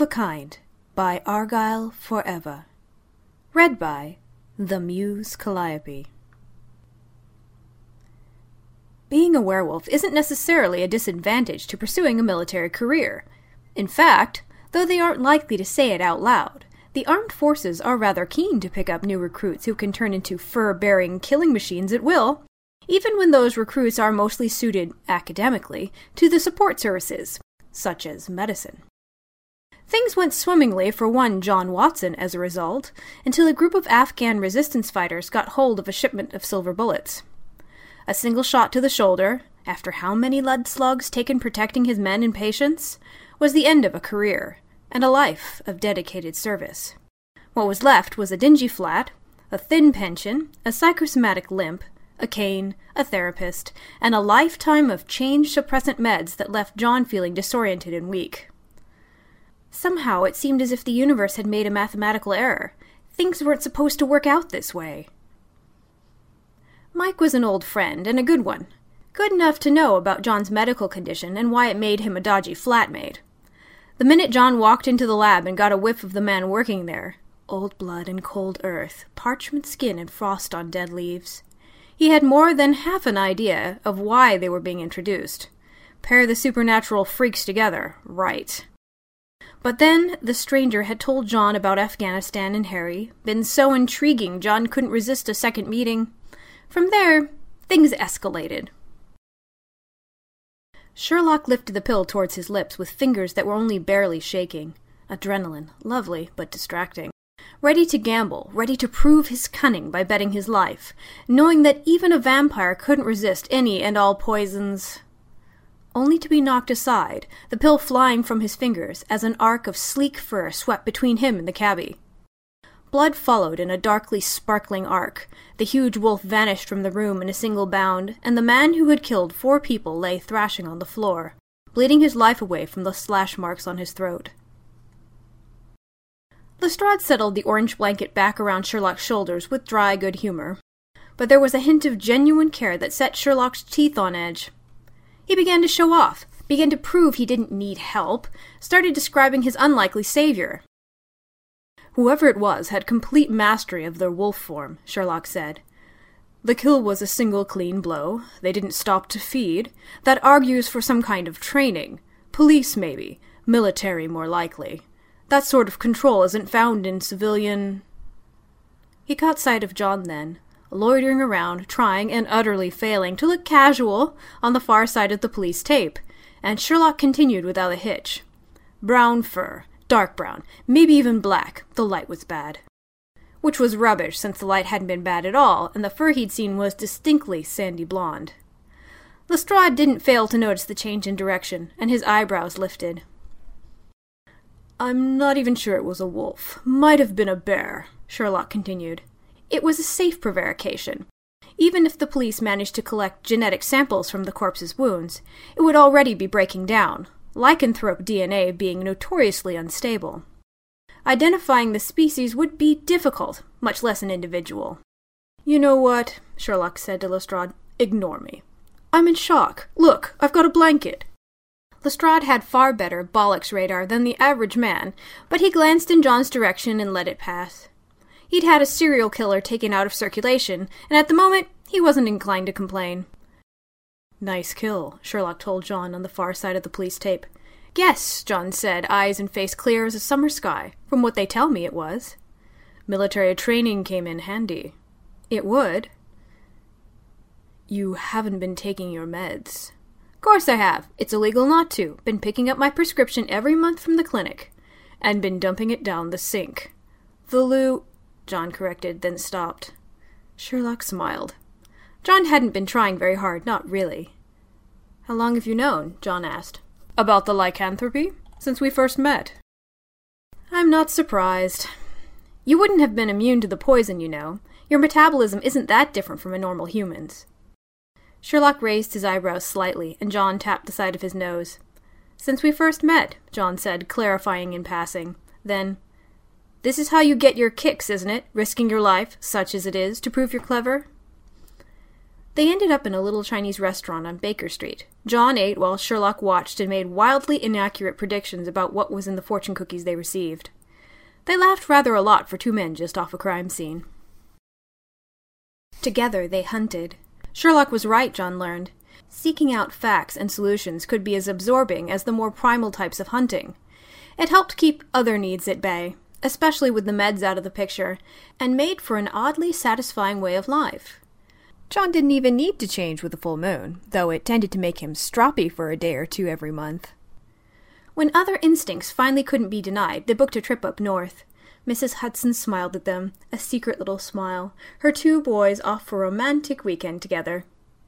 Kind by Argyle Forever. Read by The Muse Calliope. Being a werewolf isn't necessarily a disadvantage to pursuing a military career. In fact, though they aren't likely to say it out loud, the armed forces are rather keen to pick up new recruits who can turn into fur-bearing killing machines at will, even when those recruits are mostly suited, academically, to the support services, such as medicine. Things went swimmingly for one John Watson as a result, until a group of Afghan resistance fighters got hold of a shipment of silver bullets. A single shot to the shoulder, after how many lead slugs taken protecting his men and patients, was the end of a career, and a life of dedicated service. What was left was a dingy flat, a thin pension, a psychosomatic limp, a cane, a therapist, and a lifetime of change-suppressant meds that left John feeling disoriented and weak. Somehow it seemed as if the universe had made a mathematical error. Things weren't supposed to work out this way. Mike was an old friend, and a good one. Good enough to know about John's medical condition and why it made him a dodgy flatmate. The minute John walked into the lab and got a whiff of the man working there, old blood and cold earth, parchment skin and frost on dead leaves, he had more than half an idea of why they were being introduced. Pair the supernatural freaks together, right. But then the stranger had told John about Afghanistan and Harry, been so intriguing John couldn't resist a second meeting. From there, things escalated. Sherlock lifted the pill towards his lips with fingers that were only barely shaking. Adrenaline, lovely but distracting. Ready to gamble, ready to prove his cunning by betting his life, knowing that even a vampire couldn't resist any and all poisons. Only to be knocked aside, the pill flying from his fingers as an arc of sleek fur swept between him and the cabbie. Blood followed in a darkly sparkling arc. The huge wolf vanished from the room in a single bound, and the man who had killed 4 people lay thrashing on the floor, bleeding his life away from the slash marks on his throat. Lestrade settled the orange blanket back around Sherlock's shoulders with dry good humor, but there was a hint of genuine care that set Sherlock's teeth on edge. He began to show off, began to prove he didn't need help, started describing his unlikely savior. Whoever it was had complete mastery of their wolf form, Sherlock said. The kill was a single clean blow. They didn't stop to feed. That argues for some kind of training. Police, maybe. Military, more likely. That sort of control isn't found in civilian... He caught sight of John then, loitering around, trying and utterly failing to look casual on the far side of the police tape, and Sherlock continued without a hitch. Brown fur, dark brown, maybe even black, the light was bad. Which was rubbish, since the light hadn't been bad at all, and the fur he'd seen was distinctly sandy blonde. Lestrade didn't fail to notice the change in direction, and his eyebrows lifted. I'm not even sure it was a wolf. Might have been a bear, Sherlock continued. It was a safe prevarication. Even if the police managed to collect genetic samples from the corpse's wounds, it would already be breaking down, lycanthrope DNA being notoriously unstable. Identifying the species would be difficult, much less an individual. You know what, Sherlock said to Lestrade. Ignore me. I'm in shock. Look, I've got a blanket. Lestrade had far better bollocks radar than the average man, but he glanced in John's direction and let it pass. He'd had a serial killer taken out of circulation, and at the moment, he wasn't inclined to complain. Nice kill, Sherlock told John on the far side of the police tape. Yes, John said, eyes and face clear as a summer sky. From what they tell me, it was. Military training came in handy. It would. You haven't been taking your meds. Course I have. It's illegal not to. Been picking up my prescription every month from the clinic. And been dumping it down the sink. John corrected, then stopped. Sherlock smiled. John hadn't been trying very hard, not really. How long have you known? John asked. About the lycanthropy? Since we first met. I'm not surprised. You wouldn't have been immune to the poison, you know. Your metabolism isn't that different from a normal human's. Sherlock raised his eyebrows slightly, and John tapped the side of his nose. Since we first met, John said, clarifying in passing. Then, this is how you get your kicks, isn't it? Risking your life, such as it is, to prove you're clever? They ended up in a little Chinese restaurant on Baker Street. John ate while Sherlock watched and made wildly inaccurate predictions about what was in the fortune cookies they received. They laughed rather a lot for two men just off a crime scene. Together they hunted. Sherlock was right, John learned. Seeking out facts and solutions could be as absorbing as the more primal types of hunting. It helped keep other needs at bay, especially with the meds out of the picture, and made for an oddly satisfying way of life. John didn't even need to change with the full moon, though it tended to make him stroppy for a day or two every month. When other instincts finally couldn't be denied, they booked a trip up north. Mrs. Hudson smiled at them, a secret little smile, her two boys off for a romantic weekend together.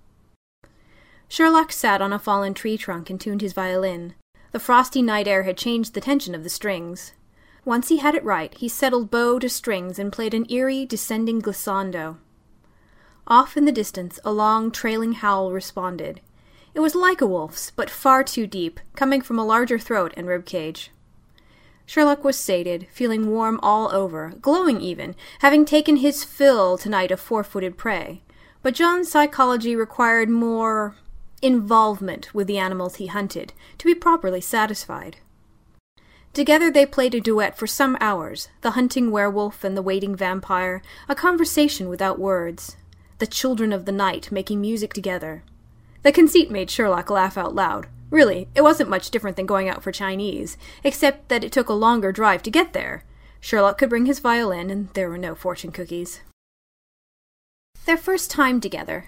Sherlock sat on a fallen tree trunk and tuned his violin. The frosty night air had changed the tension of the strings. Once he had it right, he settled bow to strings and played an eerie, descending glissando. Off in the distance, a long, trailing howl responded. It was like a wolf's, but far too deep, coming from a larger throat and rib cage. Sherlock was sated, feeling warm all over, glowing even, having taken his fill tonight of four-footed prey. But John's psychology required more involvement with the animals he hunted to be properly satisfied. Together they played a duet for some hours, the hunting werewolf and the waiting vampire, a conversation without words. The children of the night making music together. The conceit made Sherlock laugh out loud. Really, it wasn't much different than going out for Chinese, except that it took a longer drive to get there. Sherlock could bring his violin, and there were no fortune cookies. Their first time together,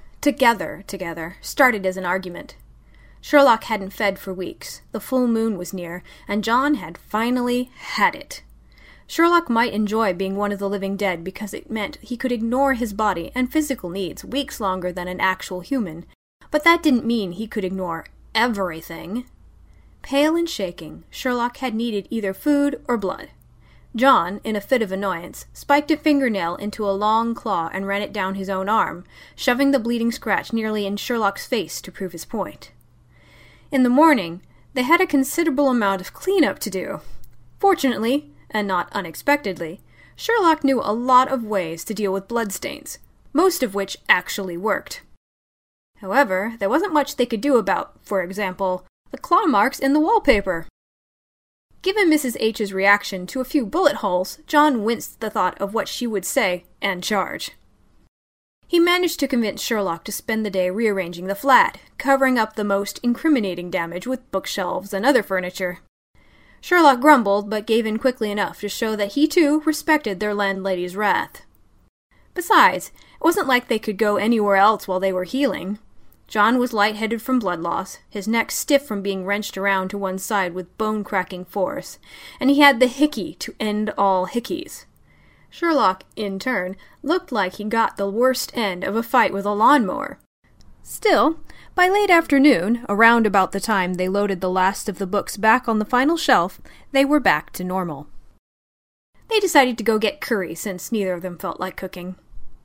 started as an argument. Sherlock hadn't fed for weeks, the full moon was near, and John had finally had it. Sherlock might enjoy being one of the living dead because it meant he could ignore his body and physical needs weeks longer than an actual human, but that didn't mean he could ignore everything. Pale and shaking, Sherlock had needed either food or blood. John, in a fit of annoyance, spiked a fingernail into a long claw and ran it down his own arm, shoving the bleeding scratch nearly in Sherlock's face to prove his point. In the morning, they had a considerable amount of cleanup to do. Fortunately, and not unexpectedly, Sherlock knew a lot of ways to deal with bloodstains, most of which actually worked. However, there wasn't much they could do about, for example, the claw marks in the wallpaper. Given Mrs. H's reaction to a few bullet holes, John winced at the thought of what she would say and charge. He managed to convince Sherlock to spend the day rearranging the flat, covering up the most incriminating damage with bookshelves and other furniture. Sherlock grumbled, but gave in quickly enough to show that he too respected their landlady's wrath. Besides, it wasn't like they could go anywhere else while they were healing. John was lightheaded from blood loss, his neck stiff from being wrenched around to one side with bone-cracking force, and he had the hickey to end all hickeys. Sherlock, in turn, looked like he got the worst end of a fight with a lawnmower. Still, by late afternoon, around about the time they loaded the last of the books back on the final shelf, they were back to normal. They decided to go get curry since neither of them felt like cooking.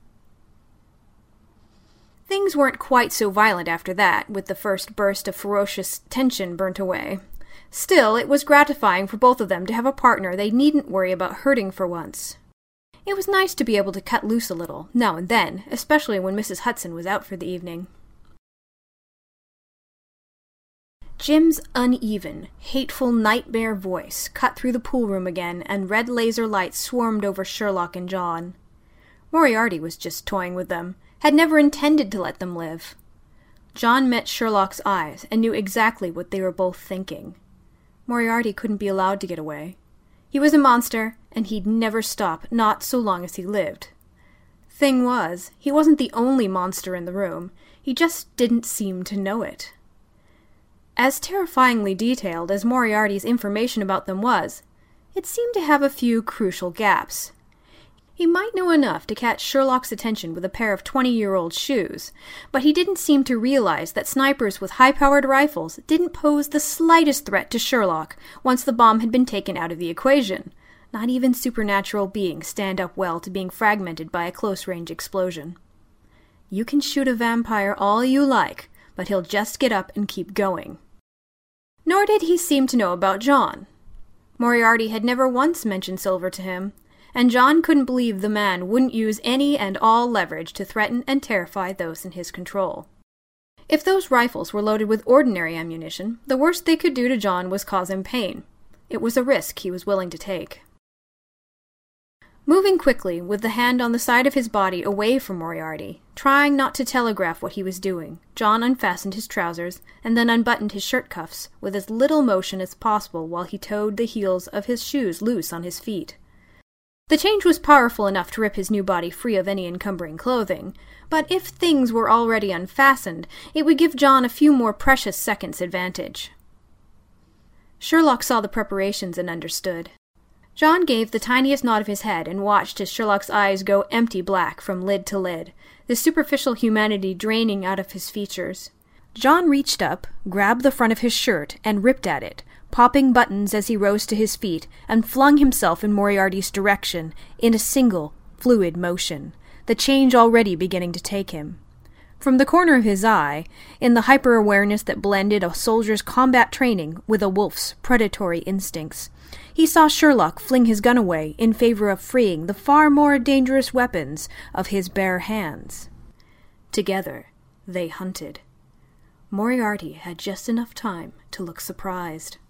Things weren't quite so violent after that, with the first burst of ferocious tension burnt away. Still, it was gratifying for both of them to have a partner they needn't worry about hurting for once. It was nice to be able to cut loose a little, now and then, especially when Mrs. Hudson was out for the evening. Jim's uneven, hateful nightmare voice cut through the pool room again, and red laser lights swarmed over Sherlock and John. Moriarty was just toying with them, had never intended to let them live. John met Sherlock's eyes and knew exactly what they were both thinking. Moriarty couldn't be allowed to get away. He was a monster, and he'd never stop, not so long as he lived. Thing was, he wasn't the only monster in the room. He just didn't seem to know it. As terrifyingly detailed as Moriarty's information about them was, it seemed to have a few crucial gaps. He might know enough to catch Sherlock's attention with a pair of 20-year-old shoes, but he didn't seem to realize that snipers with high-powered rifles didn't pose the slightest threat to Sherlock once the bomb had been taken out of the equation. Not even supernatural beings stand up well to being fragmented by a close-range explosion. You can shoot a vampire all you like, but he'll just get up and keep going. Nor did he seem to know about John. Moriarty had never once mentioned Silver to him, and John couldn't believe the man wouldn't use any and all leverage to threaten and terrify those in his control. If those rifles were loaded with ordinary ammunition, the worst they could do to John was cause him pain. It was a risk he was willing to take. Moving quickly, with the hand on the side of his body away from Moriarty, trying not to telegraph what he was doing, John unfastened his trousers and then unbuttoned his shirt cuffs with as little motion as possible while he towed the heels of his shoes loose on his feet. The change was powerful enough to rip his new body free of any encumbering clothing, but if things were already unfastened, it would give John a few more precious seconds' advantage. Sherlock saw the preparations and understood. John gave the tiniest nod of his head and watched as Sherlock's eyes go empty black from lid to lid, the superficial humanity draining out of his features. John reached up, grabbed the front of his shirt, and ripped at it, popping buttons as he rose to his feet, and flung himself in Moriarty's direction in a single, fluid motion, the change already beginning to take him. From the corner of his eye, in the hyper-awareness that blended a soldier's combat training with a wolf's predatory instincts, he saw Sherlock fling his gun away in favor of freeing the far more dangerous weapons of his bare hands. Together, they hunted. Moriarty had just enough time to look surprised.